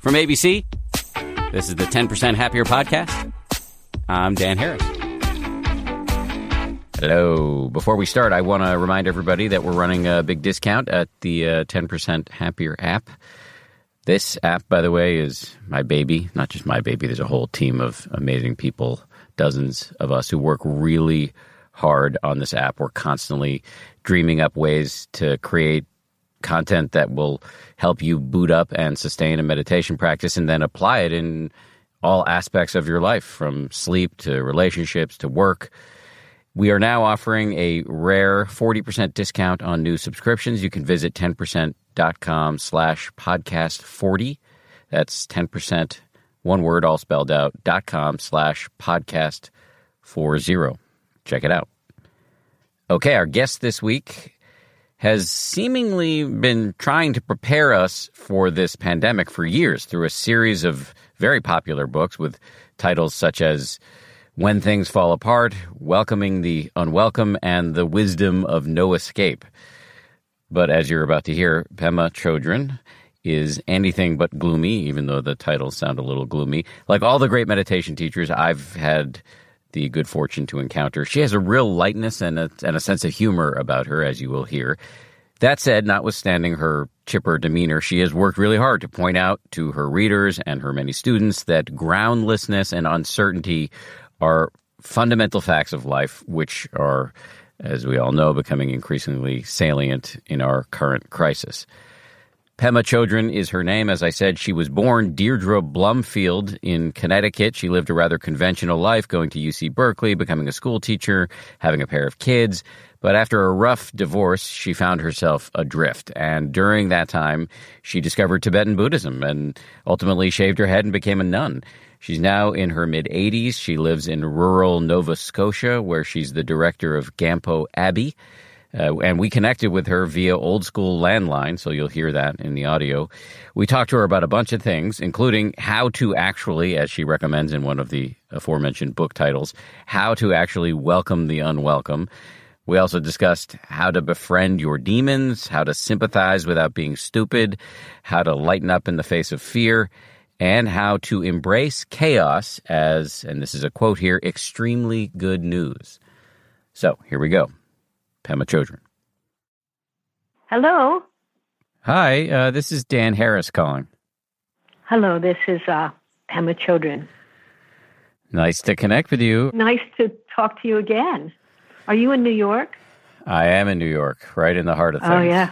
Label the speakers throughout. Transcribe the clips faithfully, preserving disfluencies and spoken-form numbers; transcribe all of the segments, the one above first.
Speaker 1: From A B C, this is the ten percent Happier Podcast. I'm Dan Harris. Hello. Before we start, I want to remind everybody that we're running a big discount at the uh, ten percent Happier app. This app, by the way, is my baby. Not just my baby. There's a whole team of amazing people, dozens of us who work really hard on this app. We're constantly dreaming up ways to create content that will help you boot up and sustain a meditation practice and then apply it in all aspects of your life, from sleep to relationships to work. We are now offering a rare forty percent discount on new subscriptions. You can visit ten percent dot com slash podcast 40. That's ten percent, one word, all spelled out, dot com slash podcast 40. Check it out. Okay, our guest this week has seemingly been trying to prepare us for this pandemic for years through a series of very popular books with titles such as When Things Fall Apart, Welcoming the Unwelcome, and The Wisdom of No Escape. But as you're about to hear, Pema Chodron is anything but gloomy, even though the titles sound a little gloomy. Like all the great meditation teachers I've had the good fortune to encounter, she has a real lightness and a, and a sense of humor about her, as you will hear. That said, notwithstanding her chipper demeanor, she has worked really hard to point out to her readers and her many students that groundlessness and uncertainty are fundamental facts of life, which are, as we all know, becoming increasingly salient in our current crisis. Pema Chodron is her name. As I said, she was born Deirdre Blumfield in Connecticut. She lived a rather conventional life, going to U C Berkeley, becoming a school teacher, having a pair of kids. But after a rough divorce, she found herself adrift. And during that time, she discovered Tibetan Buddhism and ultimately shaved her head and became a nun. She's now in her mid-eighties. She lives in rural Nova Scotia, where she's the director of Gampo Abbey. Uh, and we connected with her via old-school landline, so you'll hear that in the audio. We talked to her about a bunch of things, including how to actually, as she recommends in one of the aforementioned book titles, how to actually welcome the unwelcome. We also discussed how to befriend your demons, how to sympathize without being stupid, how to lighten up in the face of fear, and how to embrace chaos as, and this is a quote here, extremely good news. So here we go. Pema Chodron.
Speaker 2: Hello.
Speaker 1: Hi, uh, this is Dan Harris calling.
Speaker 2: Hello, this is uh, Pema Chodron.
Speaker 1: Nice to connect with you.
Speaker 2: Nice to talk to you again. Are you in New York?
Speaker 1: I am in New York, right in the heart of things.
Speaker 2: Oh, yeah.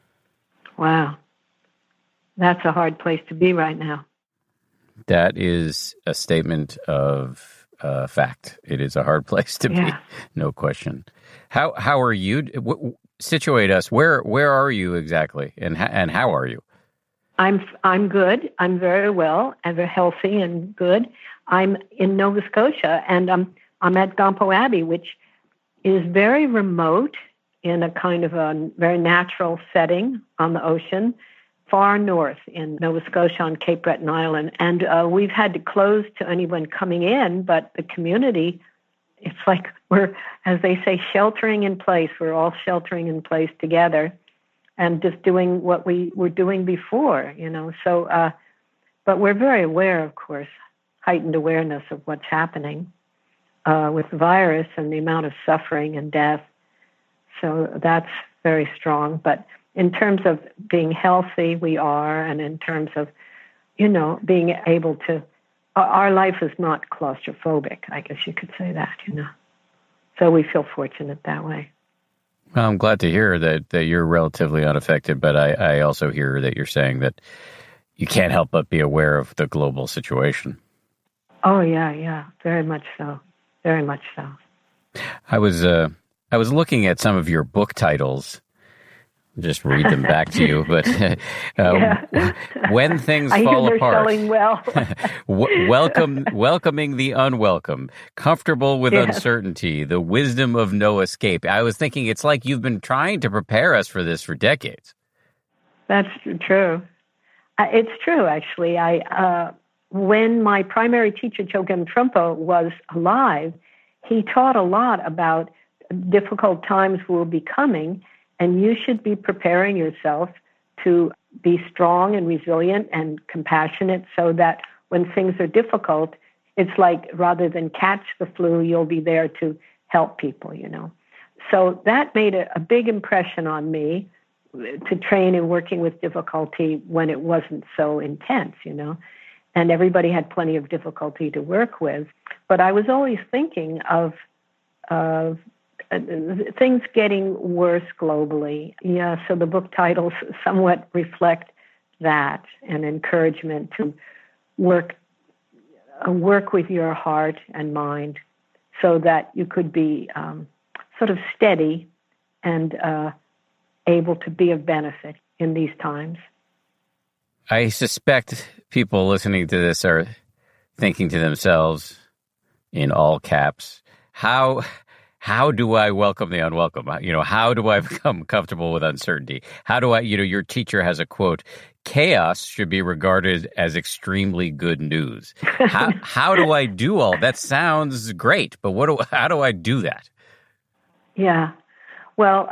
Speaker 2: Wow. That's a hard place to be right now.
Speaker 1: That is a statement of uh, fact. It is a hard place to
Speaker 2: yeah.
Speaker 1: be, no question. How how are you? W- situate us. Where where are you exactly, and ha- and how are you?
Speaker 2: I'm I'm good. I'm very well and very healthy and good. I'm in Nova Scotia, and I'm I'm at Gampo Abbey, which is very remote in a kind of a very natural setting on the ocean, far north in Nova Scotia on Cape Breton Island. And uh, we've had to close to anyone coming in, but the community, it's like we're, as they say, sheltering in place. We're all sheltering in place together and just doing what we were doing before, you know. So, uh, but we're very aware, of course, heightened awareness of what's happening uh, with the virus and the amount of suffering and death. So that's very strong. But in terms of being healthy, we are, and in terms of, you know, being able to, our life is not claustrophobic, I guess you could say that, you know. So we feel fortunate that way.
Speaker 1: Well, I'm glad to hear that, that you're relatively unaffected, but I, I also hear that you're saying that you can't help but be aware of the global situation.
Speaker 2: Oh, yeah, yeah, very much so, very much so.
Speaker 1: I was, uh, I was looking at some of your book titles. Just read them back to you, but uh,
Speaker 2: yeah.
Speaker 1: When Things
Speaker 2: I
Speaker 1: Fall
Speaker 2: hear they're
Speaker 1: Apart,
Speaker 2: selling well.
Speaker 1: w- welcome, welcoming the unwelcome, comfortable with
Speaker 2: yes.
Speaker 1: uncertainty, the wisdom of no escape. I was thinking it's like you've been trying to prepare us for this for decades.
Speaker 2: That's true. Uh, it's true, actually. I uh, when my primary teacher, Chogyam Trungpa, was alive, he taught a lot about difficult times will be coming, and you should be preparing yourself to be strong and resilient and compassionate so that when things are difficult, it's like rather than catch the flu, you'll be there to help people, you know. So that made a, a big impression on me to train in working with difficulty when it wasn't so intense, you know. And everybody had plenty of difficulty to work with. But I was always thinking of, of uh, things getting worse globally. Yeah, so the book titles somewhat reflect that, an encouragement to work uh, work with your heart and mind so that you could be um, sort of steady and uh, able to be of benefit in these times.
Speaker 1: I suspect people listening to this are thinking to themselves, in all caps, how how do I welcome the unwelcome? You know, how do I become comfortable with uncertainty? How do I, you know, your teacher has a quote, chaos should be regarded as extremely good news. How how do I do all that? Sounds great, but what do how do I do that?
Speaker 2: Yeah, well,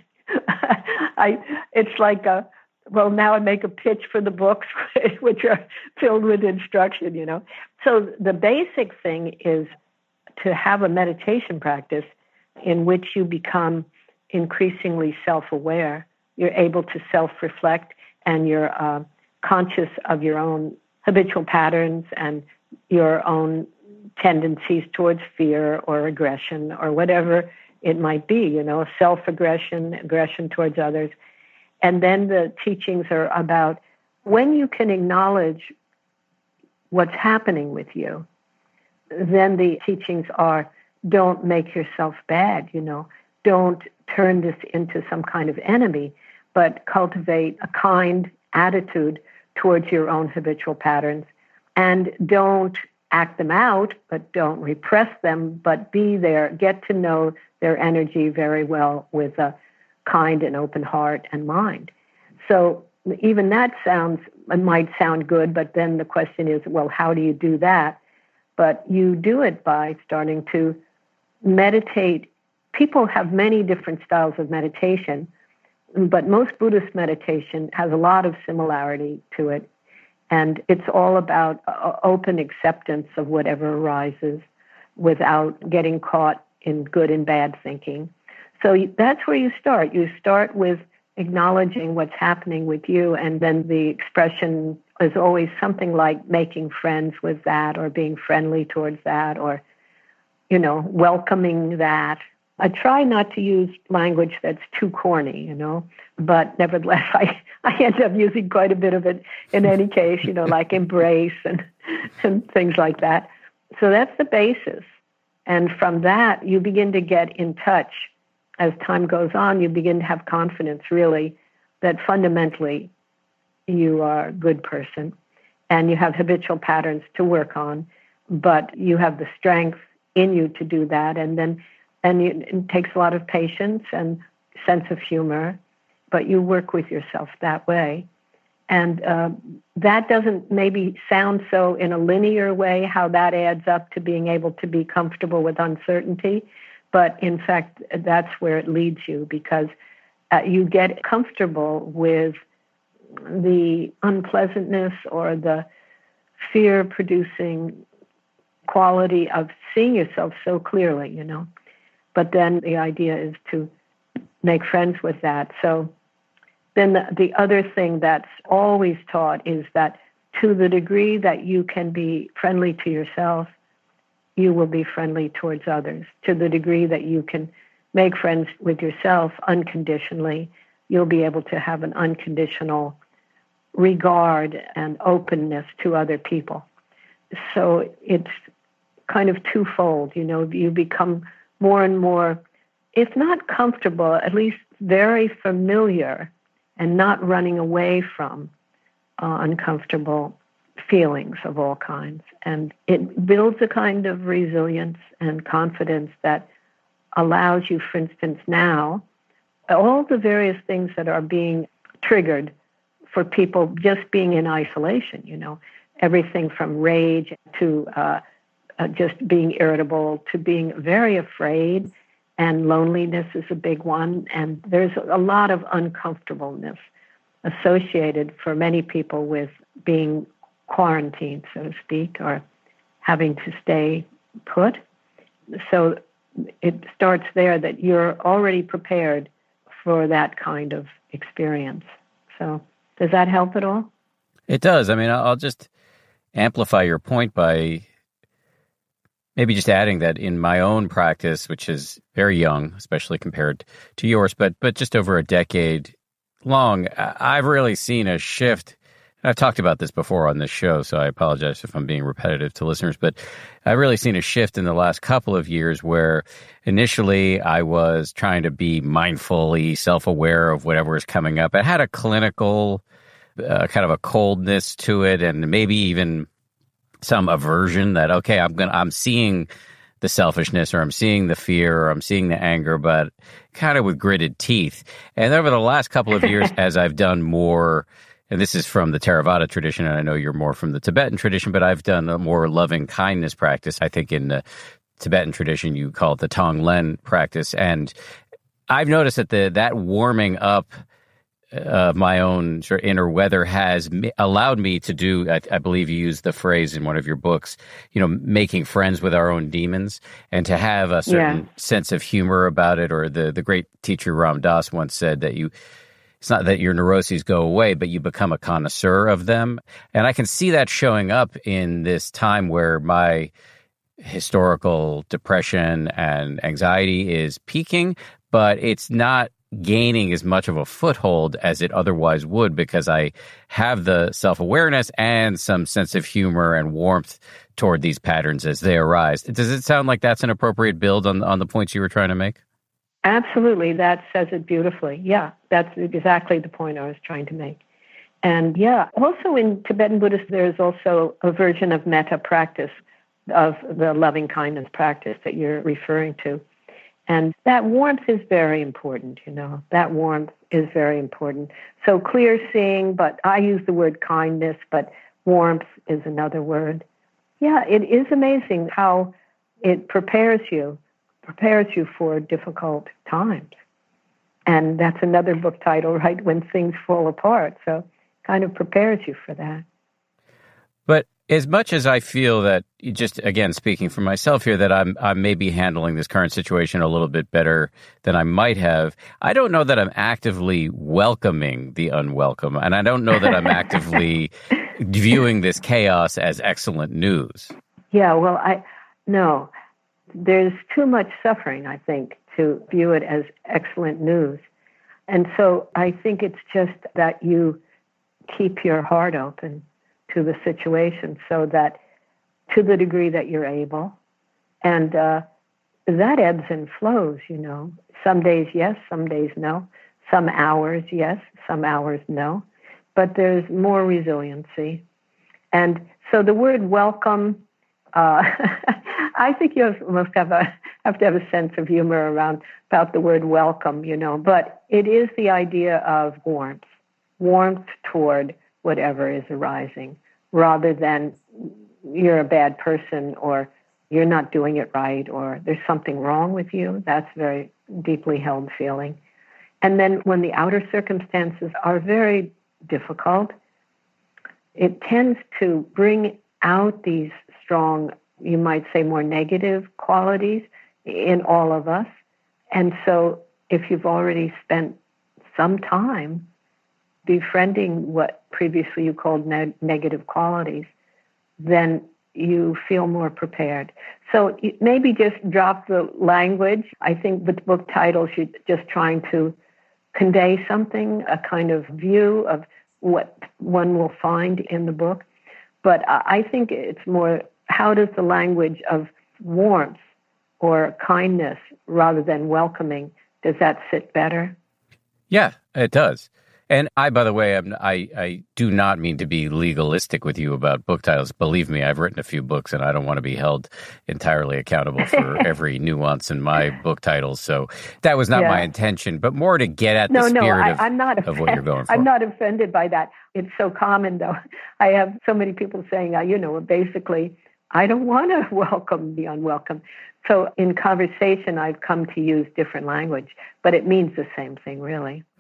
Speaker 2: I it's like a well, now I make a pitch for the books, which are filled with instruction, you know. So the basic thing is to have a meditation practice in which you become increasingly self-aware. You're able to self-reflect, and you're uh, conscious of your own habitual patterns and your own tendencies towards fear or aggression or whatever it might be, you know, self-aggression, aggression towards others. And then the teachings are about when you can acknowledge what's happening with you, then the teachings are don't make yourself bad, you know, don't turn this into some kind of enemy, but cultivate a kind attitude towards your own habitual patterns, and don't act them out, but don't repress them, but be there, get to know their energy very well with a kind and open heart and mind. So even that sounds, it might sound good, but then the question is, well, how do you do that? But you do it by starting to meditate. People have many different styles of meditation, but most Buddhist meditation has a lot of similarity to it. And it's all about uh, open acceptance of whatever arises without getting caught in good and bad thinking. So that's where you start. You start with acknowledging what's happening with you, and then the expression is always something like making friends with that, or being friendly towards that, or, you know, welcoming that. I try not to use language that's too corny, you know, but nevertheless, I, I end up using quite a bit of it in any case, you know, like embrace and, and things like that. So that's the basis. And from that, you begin to get in touch. As time goes on, you begin to have confidence, really, that fundamentally you are a good person and you have habitual patterns to work on, but you have the strength in you to do that. And then and you, it takes a lot of patience and sense of humor, but you work with yourself that way. And uh, that doesn't maybe sound so in a linear way, how that adds up to being able to be comfortable with uncertainty. But in fact, that's where it leads you, because uh, you get comfortable with the unpleasantness or the fear-producing quality of seeing yourself so clearly, you know. But then the idea is to make friends with that. So then the, the other thing that's always taught is that to the degree that you can be friendly to yourself, you will be friendly towards others. To the degree that you can make friends with yourself unconditionally, you'll be able to have an unconditional regard and openness to other people. So it's kind of twofold, you know, you become more and more, if not comfortable, at least very familiar and not running away from uh, uncomfortable feelings of all kinds. And it builds a kind of resilience and confidence that allows you, for instance, now, all the various things that are being triggered for people just being in isolation, you know, everything from rage to uh, uh, just being irritable to being very afraid, and loneliness is a big one. And there's a lot of uncomfortableness associated for many people with being quarantined, so to speak, or having to stay put. So it starts there that you're already prepared for that kind of experience. So does that help at all?
Speaker 1: It does. I mean, I'll just amplify your point by maybe just adding that in my own practice, which is very young, especially compared to yours, but but just over a decade long, I've really seen a shift. I've talked about this before on this show, so I apologize if I'm being repetitive to listeners, but I've really seen a shift in the last couple of years where initially I was trying to be mindfully self-aware of whatever was coming up. I had a clinical uh, kind of a coldness to it, and maybe even some aversion that, okay, I'm gonna, I'm seeing the selfishness, or I'm seeing the fear, or I'm seeing the anger, but kind of with gritted teeth. And over the last couple of years, as I've done more, and this is from the Theravada tradition, and I know you're more from the Tibetan tradition, but I've done a more loving kindness practice. I think in the Tibetan tradition, you call it the Tonglen practice. And I've noticed that the that warming up of my own sort of inner weather has allowed me to do, I, I believe you used the phrase in one of your books, you know, making friends with our own demons, and to have a certain yeah. sense of humor about it. Or the, the great teacher Ram Dass once said that you, it's not that your neuroses go away, but you become a connoisseur of them. And I can see that showing up in this time where my historical depression and anxiety is peaking, but it's not gaining as much of a foothold as it otherwise would, because I have the self-awareness and some sense of humor and warmth toward these patterns as they arise. Does it sound like that's an appropriate build on, on the points you were trying to make?
Speaker 2: Absolutely. That says it beautifully. Yeah, that's exactly the point I was trying to make. And yeah, also in Tibetan Buddhist, there's also a version of metta practice, of the loving kindness practice that you're referring to. And that warmth is very important, you know, that warmth is very important. So clear seeing, but I use the word kindness, but warmth is another word. Yeah, it is amazing how it prepares you, prepares you for difficult times. And that's another book title, right? When Things Fall Apart. So kind of prepares you for that.
Speaker 1: But as much as I feel that, just again, speaking for myself here, that I'm I'm maybe handling this current situation a little bit better than I might have, I don't know that I'm actively welcoming the unwelcome. And I don't know that I'm actively viewing this chaos as excellent news.
Speaker 2: Yeah, well, I no. There's too much suffering, I think, to view it as excellent news. And so I think it's just that you keep your heart open to the situation, so that to the degree that you're able, and uh, that ebbs and flows, you know. Some days yes, some days no. Some hours yes, some hours no. But there's more resiliency. And so the word welcome, uh, I think you have, must have, a, have to have a sense of humor around about the word welcome, you know. But it is the idea of warmth, warmth toward whatever is arising, rather than you're a bad person, or you're not doing it right, or there's something wrong with you. That's a very deeply held feeling. And then when the outer circumstances are very difficult, it tends to bring out these strong, you might say more negative qualities in all of us. And so if you've already spent some time befriending what previously you called ne- negative qualities, then you feel more prepared. So maybe just drop the language. I think the book title should just trying to convey something, a kind of view of what one will find in the book. But I think it's more, how does the language of warmth or kindness rather than welcoming, does that sit better?
Speaker 1: Yeah, it does. And I, by the way, I'm, I, I do not mean to be legalistic with you about book titles. Believe me, I've written a few books, and I don't want to be held entirely accountable for every nuance in my book titles. So that was not yeah. my intention, but more to get at
Speaker 2: no,
Speaker 1: the spirit
Speaker 2: no, I,
Speaker 1: of,
Speaker 2: I'm not
Speaker 1: of what you're going for.
Speaker 2: I'm not offended by that. It's so common, though. I have so many people saying, uh, you know, basically, I don't want to welcome the unwelcome. So in conversation, I've come to use different language, but it means the same thing, really.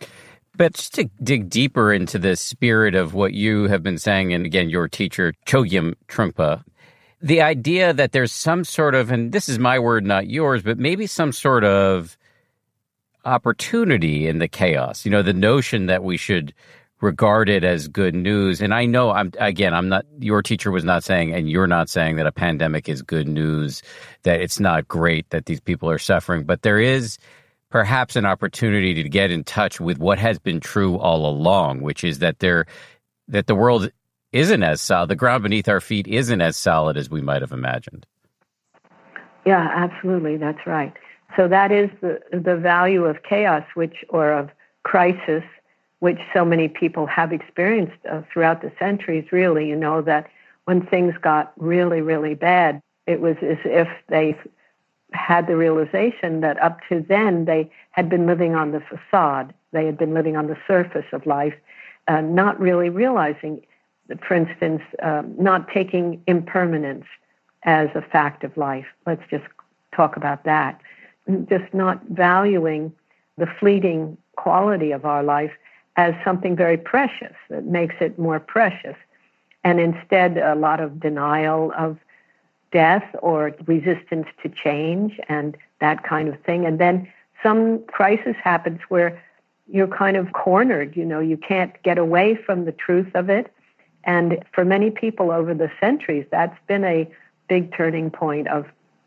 Speaker 1: But just to dig deeper into the spirit of what you have been saying, and again, your teacher, Chogyam Trungpa, the idea that there's some sort of, and this is my word, not yours, but maybe some sort of opportunity in the chaos. You know, the notion that we should regard it as good news. And I know, I'm again, I'm not, your teacher was not saying, and you're not saying that a pandemic is good news, that it's not great that these people are suffering, but there is perhaps an opportunity to get in touch with what has been true all along, which is that there, that the world isn't as solid, the ground beneath our feet isn't as solid as we might have imagined.
Speaker 2: Yeah, absolutely. That's right. So that is the the value of chaos, which, or of crisis, which so many people have experienced uh, throughout the centuries, really. You know, that when things got really, really bad, it was as if they had the realization that up to then they had been living on the facade. They had been living on the surface of life, uh, not really realizing, for instance, um, not taking impermanence as a fact of life. Let's just talk about that. Just not valuing the fleeting quality of our life as something very precious that makes it more precious. And instead, a lot of denial of death or resistance to change and that kind of thing. And then some crisis happens where you're kind of cornered, you know, you can't get away from the truth of it. And for many people over the centuries, that's been a big turning point of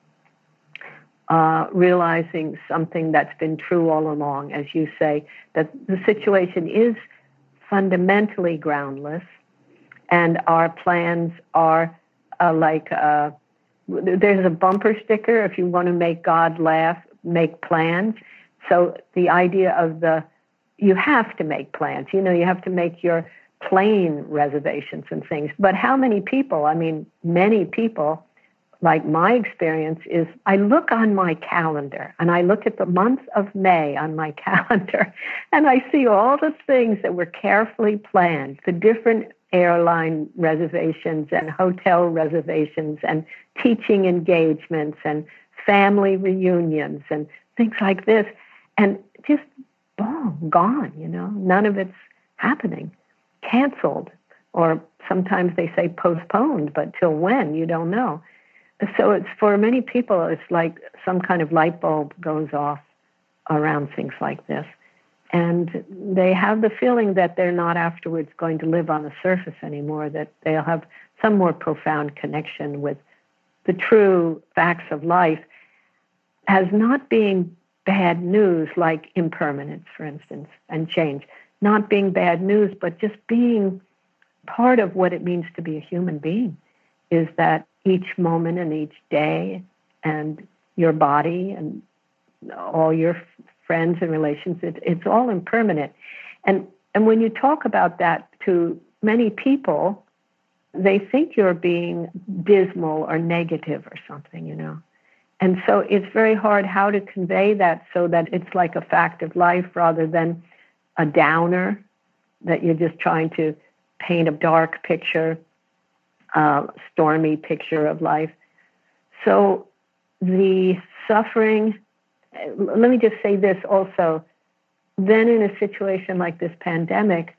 Speaker 2: uh, realizing something that's been true all along, as you say, that the situation is fundamentally groundless, and our plans are uh, like, uh, there's a bumper sticker, if you want to make God laugh, make plans. So the idea of the, you have to make plans, you know, you have to make your plane reservations and things. But how many people, I mean, many people, like my experience is I look on my calendar and I look at the month of May on my calendar and I see all the things that were carefully planned, the different airline reservations and hotel reservations and teaching engagements and family reunions and things like this. And just, boom, gone, you know, none of it's happening. Canceled, or sometimes they say postponed, but till when, you don't know. So it's, for many people, it's like some kind of light bulb goes off around things like this. And they have the feeling that they're not afterwards going to live on the surface anymore, that they'll have some more profound connection with the true facts of life as not being bad news, like impermanence, for instance, and change. Not being bad news, but just being part of what it means to be a human being, is that each moment and each day and your body and all your friends and relations, it, it's all impermanent. And and when you talk about that to many people, they think you're being dismal or negative or something, you know. And so it's very hard how to convey that so that it's like a fact of life rather than a downer, that you're just trying to paint a dark picture, uh, stormy picture of life. So the suffering, let me just say this also, then in a situation like this pandemic,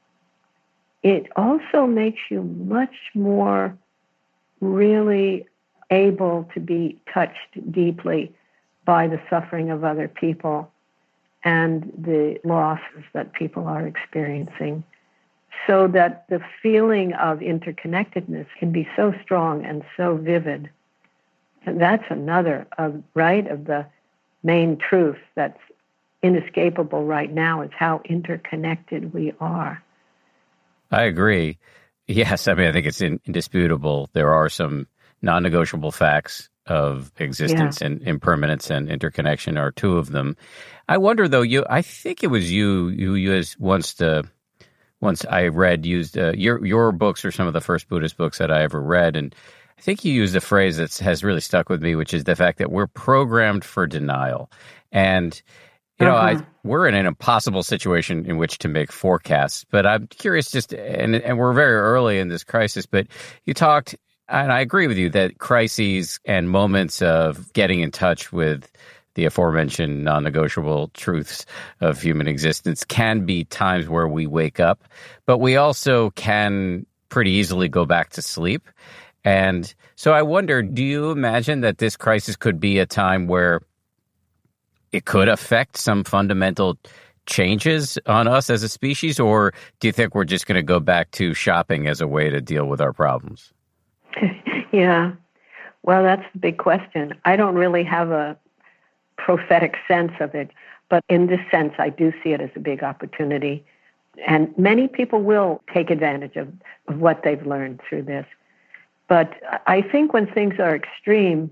Speaker 2: it also makes you much more really able to be touched deeply by the suffering of other people and the losses that people are experiencing, so that the feeling of interconnectedness can be so strong and so vivid. And that's another, uh, right, of the main truth that's inescapable right now, is how interconnected we are.
Speaker 1: I agree. Yes, I mean, I think it's indisputable. There are some non-negotiable facts of existence, yeah. And impermanence and interconnection are two of them. I wonder, though, you, I think it was you, you used once the, once I read, used uh, your, your books are some of the first Buddhist books that I ever read. And I think you used a phrase that has really stuck with me, which is the fact that we're programmed for denial. And, you know, uh-huh. I, we're in an impossible situation in which to make forecasts, but I'm curious just, and, and we're very early in this crisis, but you talked, and I agree with you that crises and moments of getting in touch with the aforementioned non-negotiable truths of human existence can be times where we wake up, but we also can pretty easily go back to sleep. And so I wonder, do you imagine that this crisis could be a time where it could affect some fundamental changes on us as a species, or do you think we're just going to go back to shopping as a way to deal with our problems?
Speaker 2: Yeah. Well, that's the big question. I don't really have a prophetic sense of it, but in this sense, I do see it as a big opportunity. And many people will take advantage of, of what they've learned through this. But I think when things are extreme,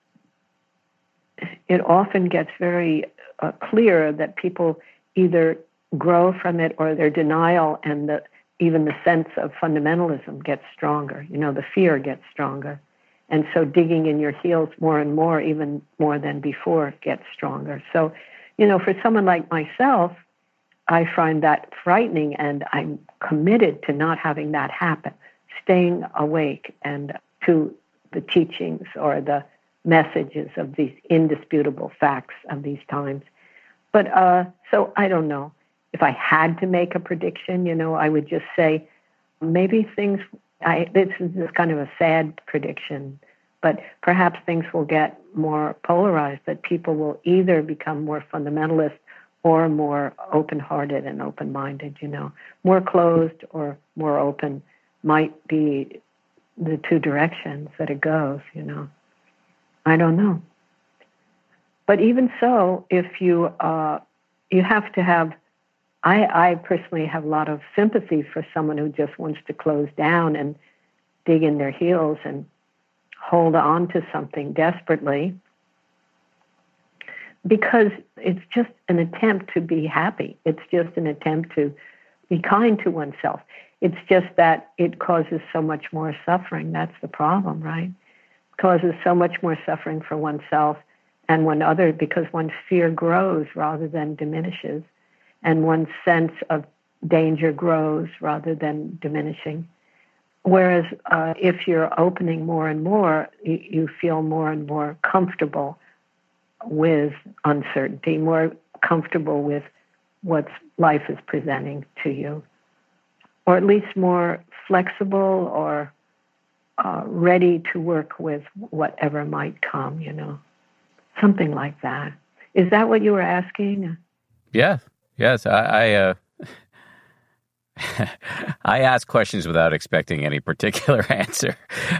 Speaker 2: it often gets very uh, clear that people either grow from it or their denial and the, even the sense of fundamentalism gets stronger. You know, the fear gets stronger. And so digging in your heels more and more, even more than before, gets stronger. So, you know, for someone like myself, I find that frightening, and I'm committed to not having that happen, staying awake and to the teachings or the messages of these indisputable facts of these times. But uh, so I don't know. If I had to make a prediction, you know, I would just say maybe things, I, this is just kind of a sad prediction, but perhaps things will get more polarized, that people will either become more fundamentalist or more open-hearted and open-minded, you know. More closed or more open might be the two directions that it goes, you know. I don't know. But even so, if you uh, you have to have, I, I personally have a lot of sympathy for someone who just wants to close down and dig in their heels and hold on to something desperately, because it's just an attempt to be happy. It's just an attempt to be kind to oneself. It's just that it causes so much more suffering. That's the problem, right? It causes so much more suffering for oneself and one other, because one's fear grows rather than diminishes, and one's sense of danger grows rather than diminishing. Whereas uh, if you're opening more and more, you, you feel more and more comfortable with uncertainty, more comfortable with what life is presenting to you, or at least more flexible or uh, ready to work with whatever might come, you know, something like that. Is that what you were asking?
Speaker 1: Yeah. Yes. I, I uh... I ask questions without expecting any particular answer.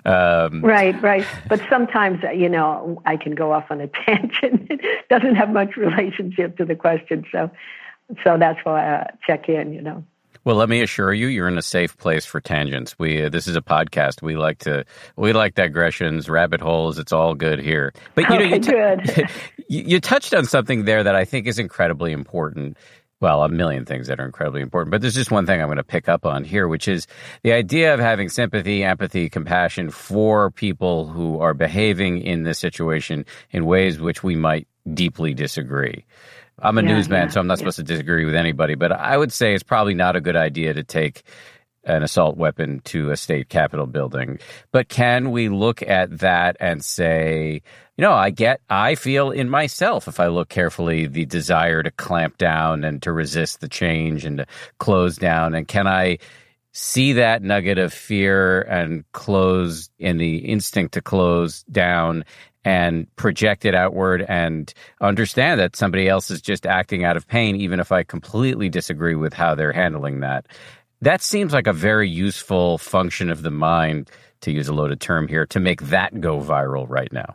Speaker 1: Um,
Speaker 2: right, right. But sometimes, you know, I can go off on a tangent. It doesn't have much relationship to the question. So so that's why I check in, you know.
Speaker 1: Well, let me assure you, you're in a safe place for tangents. We uh, this is a podcast. We like to we like digressions, rabbit holes. It's all good here. But you know,
Speaker 2: okay,
Speaker 1: you, t-
Speaker 2: good.
Speaker 1: you, you touched on something there that I think is incredibly important. Well, a million things that are incredibly important, but there's just one thing I'm going to pick up on here, which is the idea of having sympathy, empathy, compassion for people who are behaving in this situation in ways which we might deeply disagree. I'm a
Speaker 2: yeah,
Speaker 1: newsman,
Speaker 2: yeah,
Speaker 1: so I'm not
Speaker 2: yeah.
Speaker 1: supposed to disagree with anybody, but I would say it's probably not a good idea to take an assault weapon to a state capitol building. But can we look at that and say, you know, I get, I feel in myself, if I look carefully, the desire to clamp down and to resist the change and to close down. And can I see that nugget of fear and close in the instinct to close down and project it outward and understand that somebody else is just acting out of pain, even if I completely disagree with how they're handling that? That seems like a very useful function of the mind, to use a loaded term here, to make that go viral right now.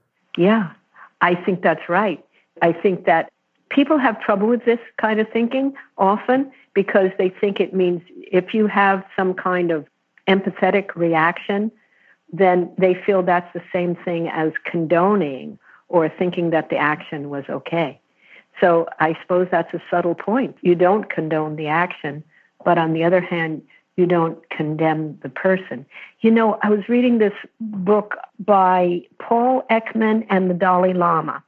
Speaker 2: Yeah, I think that's right. I think that people have trouble with this kind of thinking often because they think it means if you have some kind of empathetic reaction, then they feel that's the same thing as condoning or thinking that the action was okay. So I suppose that's a subtle point. You don't condone the action, but on the other hand, you don't condemn the person. You know, I was reading this book by Paul Ekman and the Dalai Lama,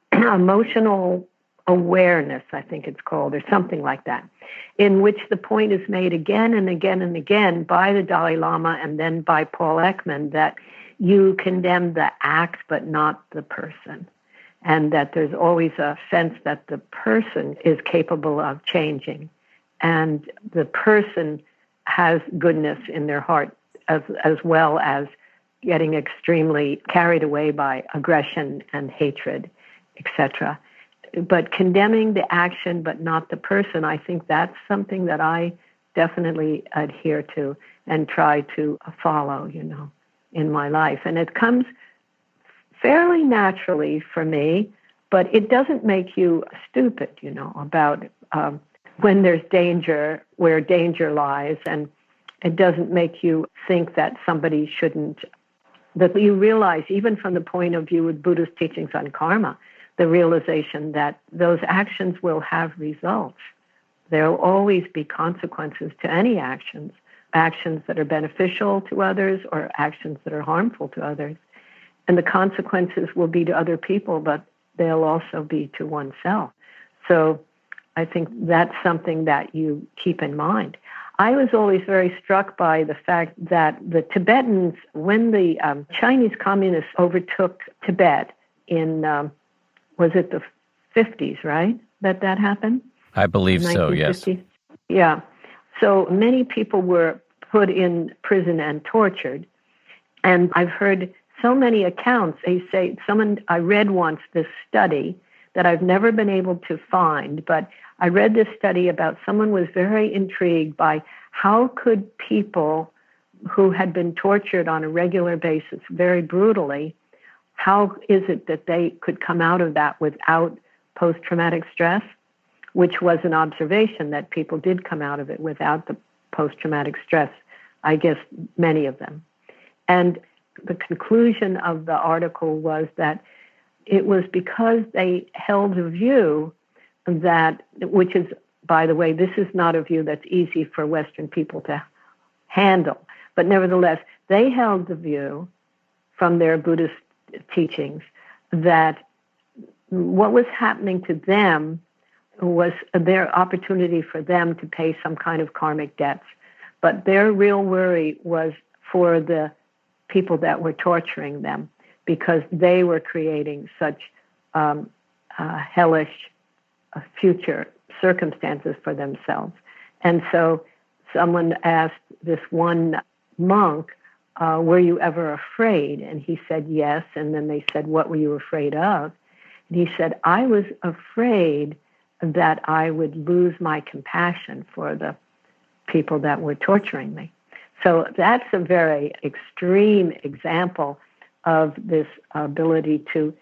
Speaker 2: Emotional Awareness, I think it's called, or something like that, in which the point is made again and again and again by the Dalai Lama and then by Paul Ekman that you condemn the act but not the person. and that there's always a sense that the person is capable of changing, and the person has goodness in their heart as as well as getting extremely carried away by aggression and hatred, et cetera. But condemning the action but not the person, I think that's something that I definitely adhere to and try to follow, you know, in my life. And it comes fairly naturally for me, but it doesn't make you stupid, you know, about um, when there's danger, where danger lies, and it doesn't make you think that somebody shouldn't, that you realize, even from the point of view of Buddhist teachings on karma, the realization that those actions will have results. There will always be consequences to any actions, actions that are beneficial to others or actions that are harmful to others. And the consequences will be to other people, but they'll also be to oneself. So I think that's something that you keep in mind. I was always very struck by the fact that the Tibetans, when the um, Chinese communists overtook Tibet in, um, was it the fifties, right, that that happened?
Speaker 1: I believe so, yes.
Speaker 2: Yeah. So many people were put in prison and tortured. And I've heard so many accounts. They say, someone, I read once this study that I've never been able to find, but I read this study about someone was very intrigued by how could people who had been tortured on a regular basis very brutally, how is it that they could come out of that without post-traumatic stress, which was an observation that people did come out of it without the post-traumatic stress, I guess many of them. And the conclusion of the article was that it was because they held a view that, which is, by the way, this is not a view that's easy for Western people to handle, but nevertheless, they held the view from their Buddhist teachings that what was happening to them was their opportunity for them to pay some kind of karmic debts. But their real worry was for the people that were torturing them, because they were creating such um, uh, hellish uh, future circumstances for themselves. And so someone asked this one monk, uh, were you ever afraid? And he said, yes. And then they said, what were you afraid of? And he said, I was afraid that I would lose my compassion for the people that were torturing me. So that's a very extreme example of this ability to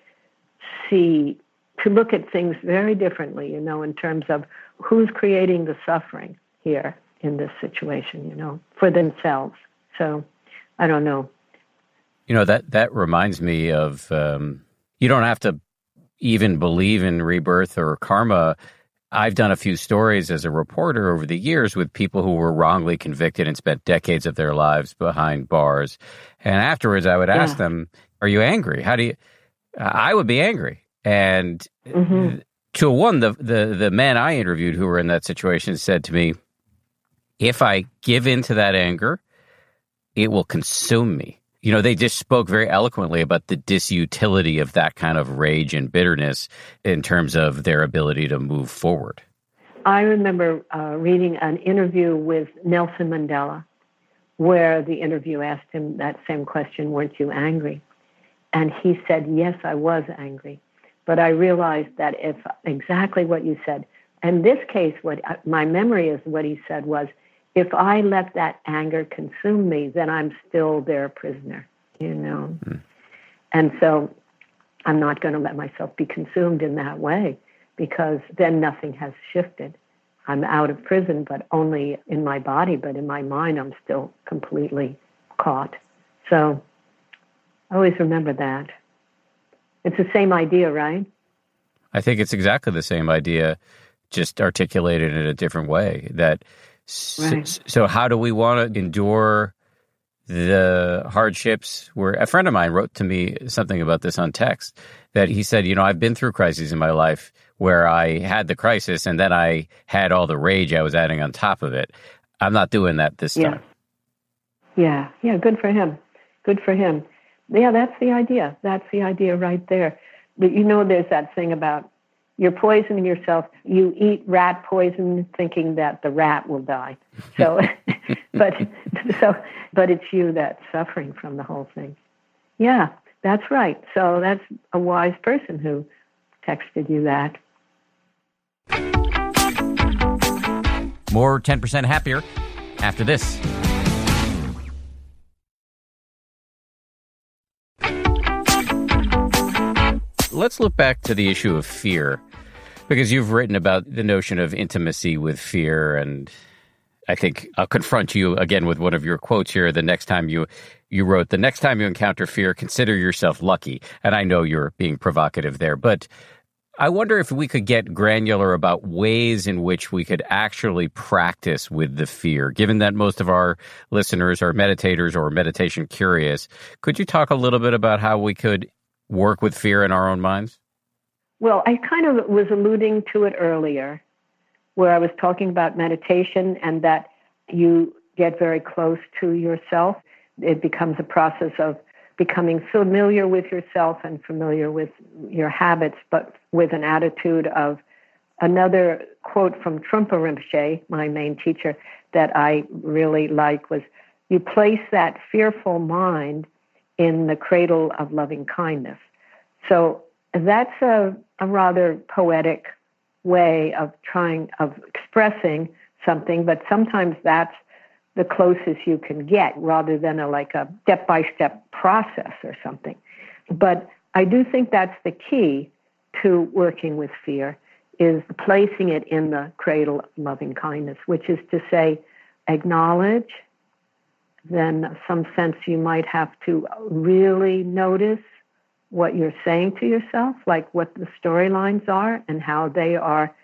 Speaker 2: see, to look at things very differently, you know, in terms of who's creating the suffering here in this situation, you know, for themselves. So I don't know.
Speaker 1: You know, that, that reminds me of, um, you don't have to even believe in rebirth or karma. I've done a few stories as a reporter over the years with people who were wrongly convicted and spent decades of their lives behind bars. And afterwards, I would ask yeah. them, are you angry? How do you, I would be angry. And mm-hmm. to one, the, the, the men I interviewed who were in that situation said to me, if I give in to that anger, it will consume me. You know, they just spoke very eloquently about the disutility of that kind of rage and bitterness in terms of their ability to move forward.
Speaker 2: I remember uh, reading an interview with Nelson Mandela, where the interview asked him that same question, weren't you angry? And he said, yes, I was angry. But I realized that if exactly what you said, in this case, what my memory is what he said was, if I let that anger consume me, then I'm still their prisoner, you know. Mm. And so I'm not going to let myself be consumed in that way, because then nothing has shifted. I'm out of prison, but only in my body, but in my mind, I'm still completely caught. So I always remember that. It's the same idea, right?
Speaker 1: I think it's exactly the same idea, just articulated in a different way. That right. so, so how do we want to endure the hardships? Where a friend of mine wrote to me something about this on text, that he said, you know, I've been through crises in my life where I had the crisis and then I had all the rage I was adding on top of it. I'm not doing that this
Speaker 2: yeah.
Speaker 1: time.
Speaker 2: Yeah, yeah, good for him. Good for him. Yeah, that's the idea. That's the idea right there. But you know, there's that thing about you're poisoning yourself. You eat rat poison thinking that the rat will die. So, but so, but it's you that's suffering from the whole thing. Yeah, that's right. So that's a wise person who texted you that.
Speaker 1: More ten percent Happier after this. Let's look back to the issue of fear, because you've written about the notion of intimacy with fear, and I think I'll confront you again with one of your quotes here. The next time you, you wrote, the next time you encounter fear, consider yourself lucky. And I know you're being provocative there, but I wonder if we could get granular about ways in which we could actually practice with the fear, given that most of our listeners are meditators or meditation curious. Could you talk a little bit about how we could work with fear in our own minds?
Speaker 2: Well, I kind of was alluding to it earlier, where I was talking about meditation and that you get very close to yourself. It becomes a process of becoming familiar with yourself and familiar with your habits, but with an attitude of another quote from Trungpa Rinpoche, my main teacher, that I really like was, you place that fearful mind in the cradle of loving kindness. So that's a, a rather poetic way of trying, of expressing something, but sometimes that's the closest you can get rather than a, like a step-by-step process or something. But I do think that's the key to working with fear, is placing it in the cradle of loving kindness, which is to say, acknowledge, then some sense you might have to really notice what you're saying to yourself, like what the storylines are and how they are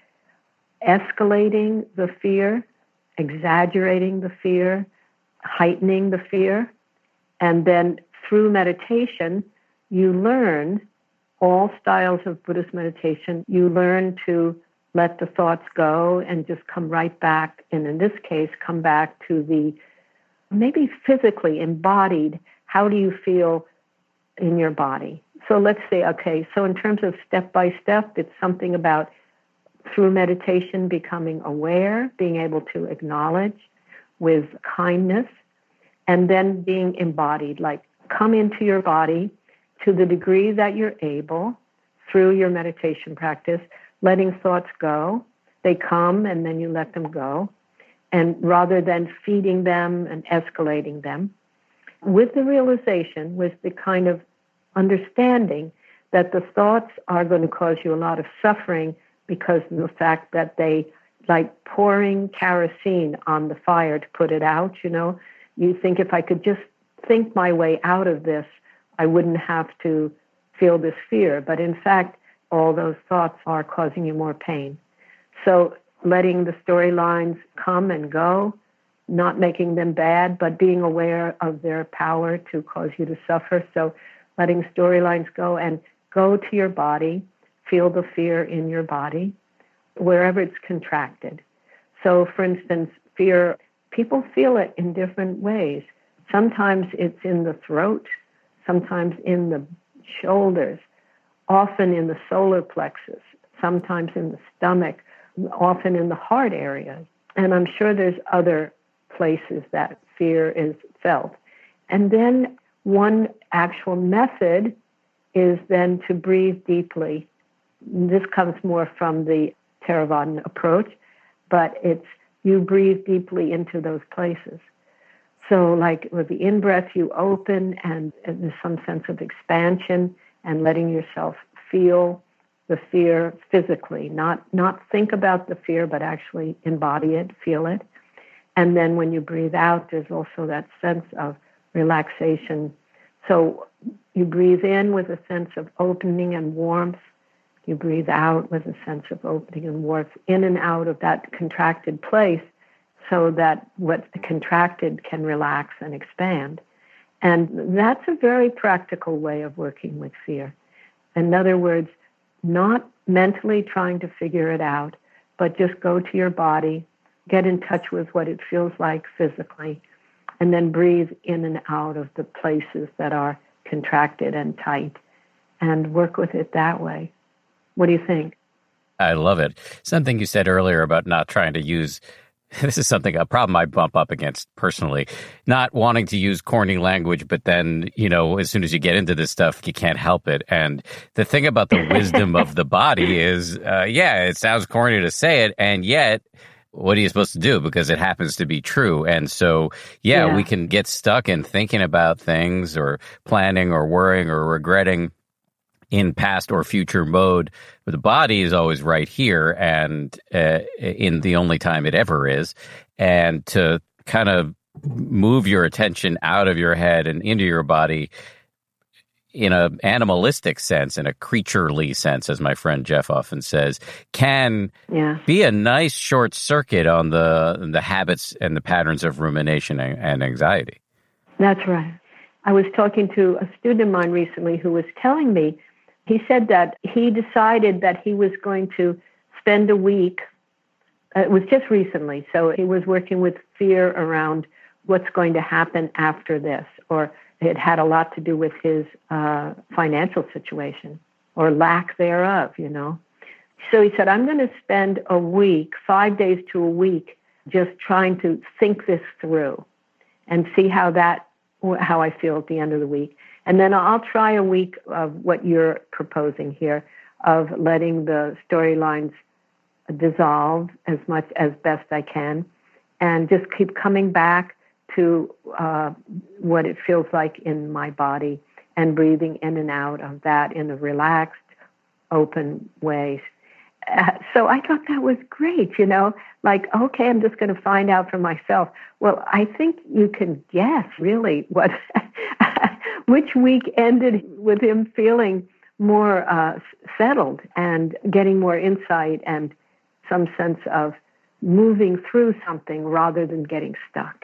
Speaker 2: escalating the fear, exaggerating the fear, heightening the fear. And then through meditation, you learn all styles of Buddhist meditation. You learn to let the thoughts go and just come right back. And in this case, come back to the maybe physically embodied. How do you feel in your body? So let's say, okay, so in terms of step by step, it's something about through meditation becoming aware, being able to acknowledge with kindness, and then being embodied, like come into your body to the degree that you're able through your meditation practice, letting thoughts go. They come and then you let them go. And rather than feeding them and escalating them, with the realization, with the kind of understanding that the thoughts are going to cause you a lot of suffering because of the fact that they, like pouring kerosene on the fire to put it out, you know, you think if I could just think my way out of this, I wouldn't have to feel this fear. But in fact, all those thoughts are causing you more pain. So letting the storylines come and go, not making them bad, but being aware of their power to cause you to suffer. So letting storylines go and go to your body, feel the fear in your body, wherever it's contracted. So, for instance, fear, people feel it in different ways. Sometimes it's in the throat, sometimes in the shoulders, often in the solar plexus, sometimes in the stomach, often in the heart area. And I'm sure there's other places that fear is felt. And then one actual method is then to breathe deeply. This comes more from the Theravadan approach, but it's you breathe deeply into those places. So like with the in-breath, you open and, and there's some sense of expansion and letting yourself feel the fear physically, not, not think about the fear, but actually embody it, feel it. And then when you breathe out, there's also that sense of relaxation. So you breathe in with a sense of opening and warmth. You breathe out with a sense of opening and warmth in and out of that contracted place so that what's contracted can relax and expand. And that's a very practical way of working with fear. In other words, not mentally trying to figure it out, but just go to your body, get in touch with what it feels like physically, and then breathe in and out of the places that are contracted and tight. and work with it that way. What do you think?
Speaker 1: I love it. Something you said earlier about not trying to use, this is something, a problem I bump up against personally, not wanting to use corny language, but then, you know, as soon as you get into this stuff, you can't help it. And the thing about the wisdom of the body is, uh, yeah, it sounds corny to say it, and yet, what are you supposed to do? Because it happens to be true. And so, yeah,
Speaker 2: Yeah.
Speaker 1: we can get stuck in thinking about things or planning or worrying or regretting in past or future mode, but the body is always right here and uh, in the only time it ever is. And to kind of move your attention out of your head and into your body in an animalistic sense, in a creaturely sense, as my friend Jeff often says, can
Speaker 2: Yeah.
Speaker 1: be a nice short circuit on the the habits and the patterns of rumination and, and anxiety.
Speaker 2: That's right. I was talking to a student of mine recently who was telling me, he said that he decided that he was going to spend a week, uh, it was just recently, so he was working with fear around what's going to happen after this, or it had a lot to do with his uh, financial situation, or lack thereof, you know. So he said, I'm going to spend a week, five days to a week, just trying to think this through and see how that, how I feel at the end of the week. And then I'll try a week of what you're proposing here, of letting the storylines dissolve as much as best I can, and just keep coming back to uh, what it feels like in my body and breathing in and out of that in a relaxed, open way. Uh, so I thought that was great, you know, like, okay, I'm just going to find out for myself. Well, I think you can guess really what, which week ended with him feeling more uh, settled and getting more insight and some sense of moving through something rather than getting stuck.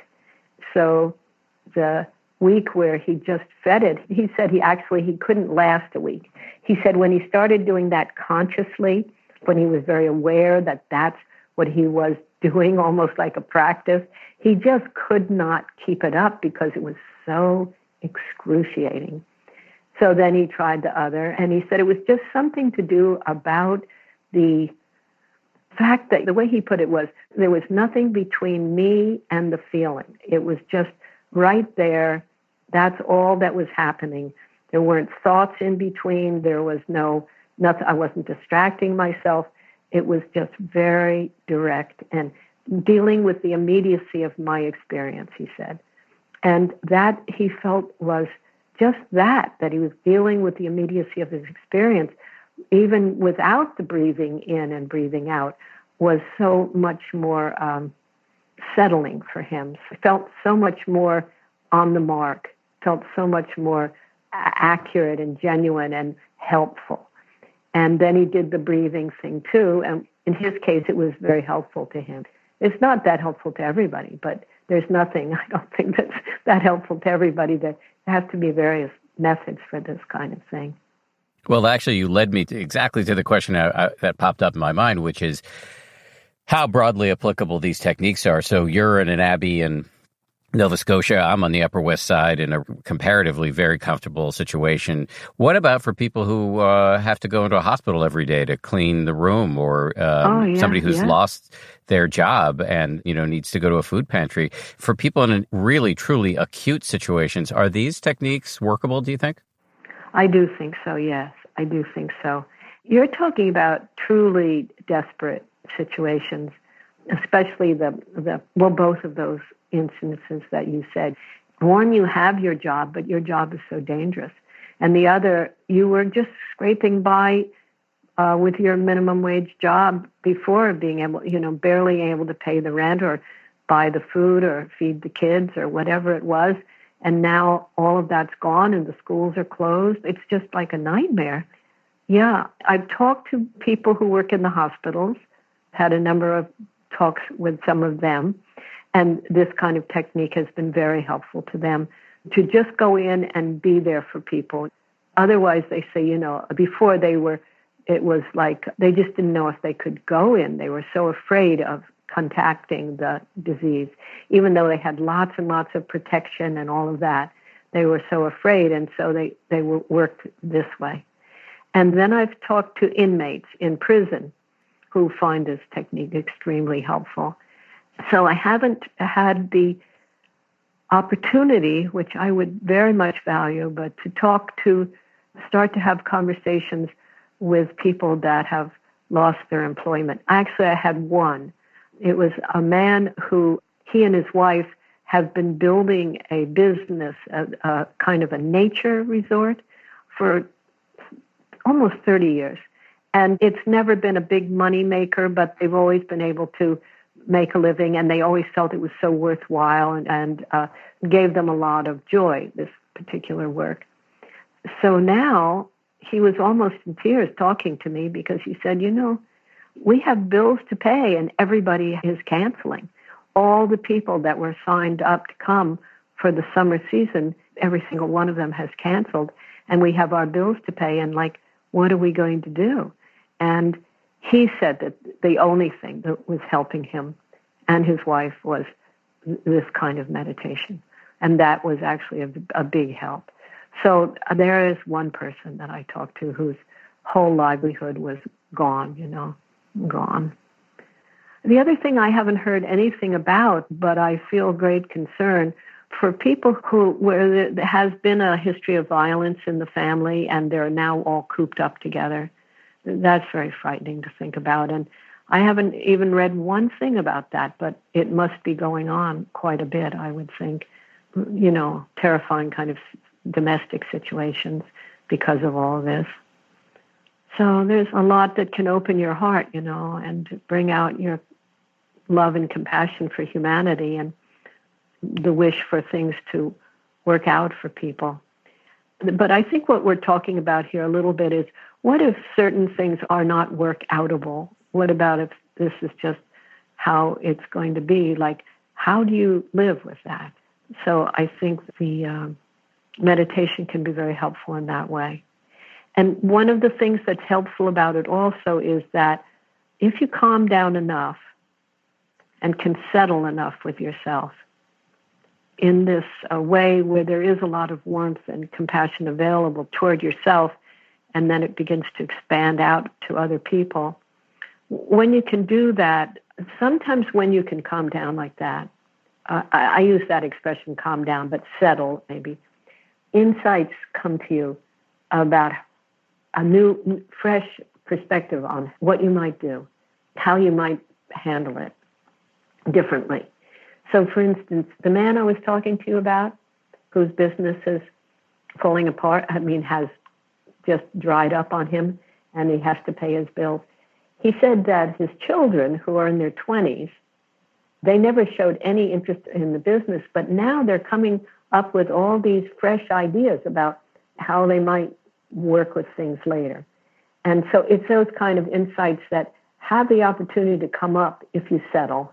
Speaker 2: So the week where he just fed it, he said he actually, he couldn't last a week. He said when he started doing that consciously, when he was very aware that that's what he was doing, almost like a practice, he just could not keep it up because it was so excruciating. So then he tried the other, and he said it was just something to do about the fact that, the way he put it was, there was nothing between me and the feeling. It was just right there. That's all that was happening. There weren't thoughts in between. There was no Nothing. I wasn't distracting myself. It was just very direct and dealing with the immediacy of my experience, he said. And that he felt was just that, that he was dealing with the immediacy of his experience, even without the breathing in and breathing out, was so much more um, settling for him. Felt so much more on the mark, felt so much more accurate and genuine and helpful. And then he did the breathing thing too. And in his case, it was very helpful to him. It's not that helpful to everybody, but there's nothing, I don't think, that's that helpful to everybody. There has to be various methods for this kind of thing.
Speaker 1: Well, actually, you led me to exactly to the question I, I, that popped up in my mind, which is how broadly applicable these techniques are. So you're in an abbey in Nova Scotia. I'm on the Upper West Side in a comparatively very comfortable situation. What about for people who uh, have to go into a hospital every day to clean the room, or um,
Speaker 2: oh, yeah,
Speaker 1: somebody who's
Speaker 2: yeah.
Speaker 1: lost their job and, you know, needs to go to a food pantry? For people in really, truly acute situations, are these techniques workable, do you think?
Speaker 2: I do think so, yes. I do think so. You're talking about truly desperate situations, especially the, the well, both of those instances that you said. One, you have your job, but your job is so dangerous. And the other, you were just scraping by uh, with your minimum wage job before being able, you know, barely able to pay the rent or buy the food or feed the kids or whatever it was. And now all of that's gone and the schools are closed. It's just like a nightmare. Yeah, I've talked to people who work in the hospitals, had a number of talks with some of them. And this kind of technique has been very helpful to them, to just go in and be there for people. Otherwise, they say, you know, before they were, it was like they just didn't know if they could go in. They were so afraid of contacting the disease. Even though they had lots and lots of protection and all of that, they were so afraid. And so they, they worked this way. And then I've talked to inmates in prison who find this technique extremely helpful. So I haven't had the opportunity, which I would very much value, but to talk to, start to have conversations with people that have lost their employment. Actually, I had one. It was a man who, he and his wife have been building a business, a, a kind of a nature resort for almost thirty years. And it's never been a big money maker, but they've always been able to make a living, and they always felt it was so worthwhile and, and uh, gave them a lot of joy, this particular work. So now he was almost in tears talking to me because he said, you know, we have bills to pay and everybody is canceling. All the people that were signed up to come for the summer season, every single one of them has canceled, and we have our bills to pay, and like, what are we going to do? And he said that the only thing that was helping him and his wife was this kind of meditation. And that was actually a, a big help. So there is one person that I talked to whose whole livelihood was gone, you know, gone. The other thing I haven't heard anything about, but I feel great concern for people who, where there has been a history of violence in the family and they're now all cooped up together. That's very frightening to think about. And I haven't even read one thing about that, but it must be going on quite a bit, I would think. You know, terrifying kind of domestic situations because of all of this. So there's a lot that can open your heart, you know, and bring out your love and compassion for humanity and the wish for things to work out for people. But I think what we're talking about here a little bit is, what if certain things are not work-outable? What about if this is just how it's going to be? Like, how do you live with that? So I think the uh, meditation can be very helpful in that way. And one of the things that's helpful about it also is that if you calm down enough and can settle enough with yourself in this uh, way where there is a lot of warmth and compassion available toward yourself, and then it begins to expand out to other people. When you can do that, sometimes when you can calm down like that, uh, I, I use that expression, calm down, but settle maybe, insights come to you about a new, fresh perspective on what you might do, how you might handle it differently. So, for instance, the man I was talking to you about, whose business is falling apart, I mean, has just dried up on him, and he has to pay his bills. He said that his children, who are in their twenties, they never showed any interest in the business, but now they're coming up with all these fresh ideas about how they might work with things later. And so it's those kind of insights that have the opportunity to come up if you settle,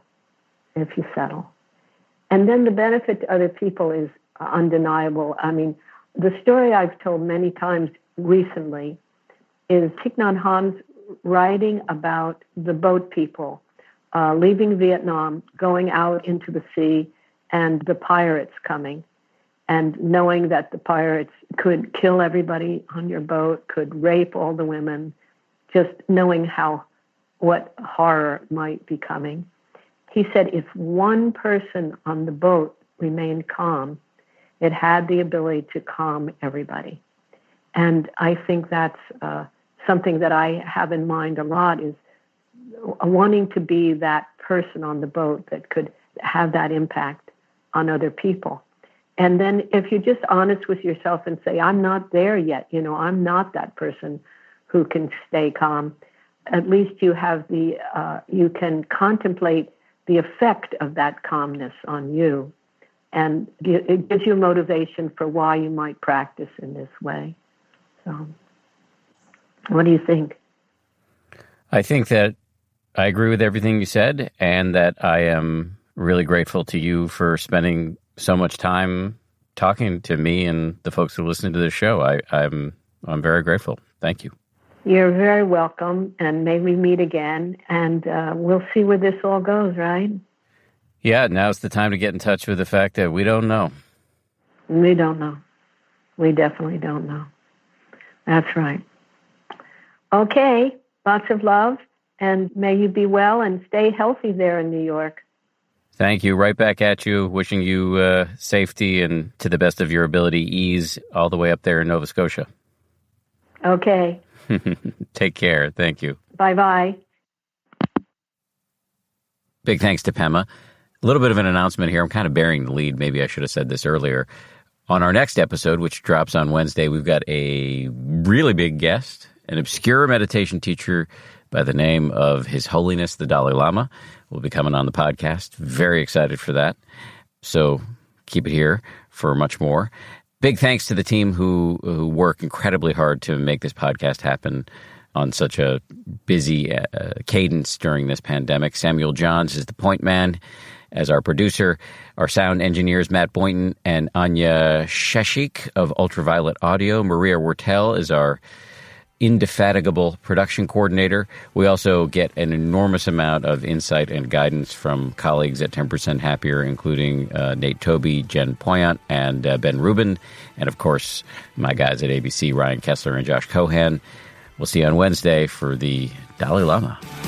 Speaker 2: if you settle. And then the benefit to other people is undeniable. I mean, the story I've told many times recently is Thich Nhat Hanh's writing about the boat people uh, leaving Vietnam, going out into the sea, and the pirates coming, and knowing that the pirates could kill everybody on your boat, could rape all the women, just knowing how, what horror might be coming. He said if one person on the boat remained calm, it had the ability to calm everybody. And I think that's uh, something that I have in mind a lot, is wanting to be that person on the boat that could have that impact on other people. And then if you're just honest with yourself and say, I'm not there yet, you know, I'm not that person who can stay calm, at least you have the, uh, you can contemplate the effect of that calmness on you. And it gives you motivation for why you might practice in this way. So, what do you think?
Speaker 1: I think that I agree with everything you said, and that I am really grateful to you for spending so much time talking to me and the folks who listen to this show. I, I'm I'm very grateful. Thank you.
Speaker 2: You're very welcome, and may we meet again, and uh, we'll see where this all goes, right?
Speaker 1: Yeah, now's the time to get in touch with the fact that we don't know.
Speaker 2: We don't know. We definitely don't know. That's right. Okay. Lots of love, and may you be well and stay healthy there in New York.
Speaker 1: Thank you. Right back at you. Wishing you uh, safety and, to the best of your ability, ease all the way up there in Nova Scotia.
Speaker 2: Okay.
Speaker 1: Take care. Thank you.
Speaker 2: Bye-bye.
Speaker 1: Big thanks to Pema. A little bit of an announcement here. I'm kind of bearing the lead. Maybe I should have said this earlier. On our next episode, which drops on Wednesday, we've got a really big guest, an obscure meditation teacher by the name of His Holiness the Dalai Lama. Will be coming on the podcast. Very excited for that. So keep it here for much more. Big thanks to the team who, who work incredibly hard to make this podcast happen on such a busy uh, cadence during this pandemic. Samuel Johns is the point man as our producer. Our sound engineers, Matt Boynton and Anya Sheshik of Ultraviolet Audio. Maria Wertel is our indefatigable production coordinator. We also get an enormous amount of insight and guidance from colleagues at ten percent Happier, including uh, Nate Toby, Jen Poyant, and uh, Ben Rubin. And, of course, my guys at A B C, Ryan Kessler and Josh Cohan. We'll see you on Wednesday for the Dalai Lama.